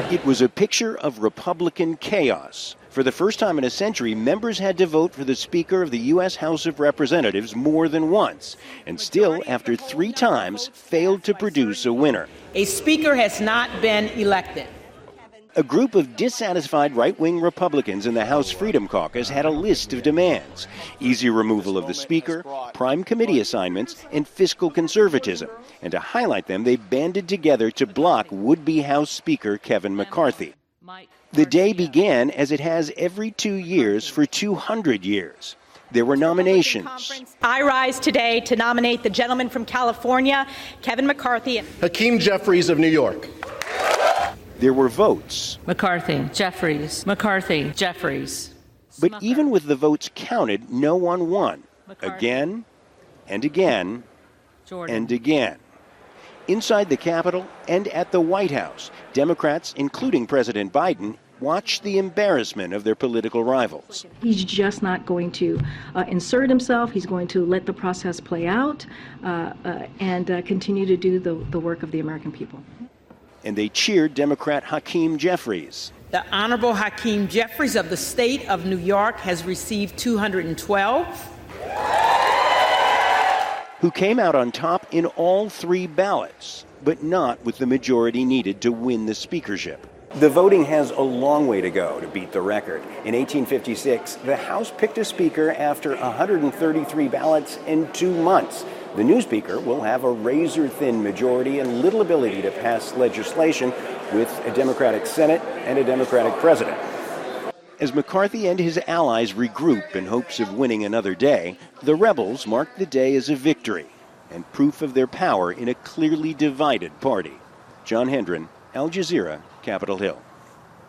It was a picture of Republican chaos. For the first time in a century, members had to vote for the Speaker of the U.S. House of Representatives more than once, and still, after 3 times, failed to produce a winner. A Speaker has not been elected. A group of dissatisfied right-wing Republicans in the House Freedom Caucus had a list of demands: easy removal of the Speaker, prime committee assignments, and fiscal conservatism. And to highlight them, they banded together to block would-be House Speaker Kevin McCarthy. The day began as it has every 2 years for 200 years. There were nominations. I rise today to nominate the gentleman from California, Kevin McCarthy. Hakeem Jeffries of New York. There were votes. McCarthy, Jeffries, McCarthy, Jeffries. But even with the votes counted, no one won. Again and again and again. Inside the Capitol and at the White House, Democrats, including President Biden, watched the embarrassment of their political rivals. He's just not going to insert himself. He's going to let the process play out and continue to do the work of the American people. And they cheered Democrat Hakeem Jeffries. The Honorable Hakeem Jeffries of the state of New York has received 212. Who came out on top in all 3 ballots, but not with the majority needed to win the speakership. The voting has a long way to go to beat the record. In 1856, the House picked a speaker after 133 ballots in 2 months. The new speaker will have a razor-thin majority and little ability to pass legislation, with a Democratic Senate and a Democratic president. As McCarthy and his allies regroup in hopes of winning another day, the rebels mark the day as a victory and proof of their power in a clearly divided party. John Hendren, Al Jazeera, Capitol Hill.